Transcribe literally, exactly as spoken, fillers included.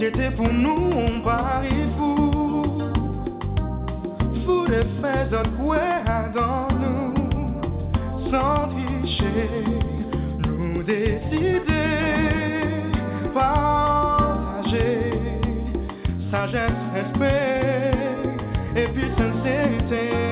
était pour nous un pari fou. Fou de faire un couet dans nous, sans tricher, nous décider, partager, sagesse, respect, et puis sincérité.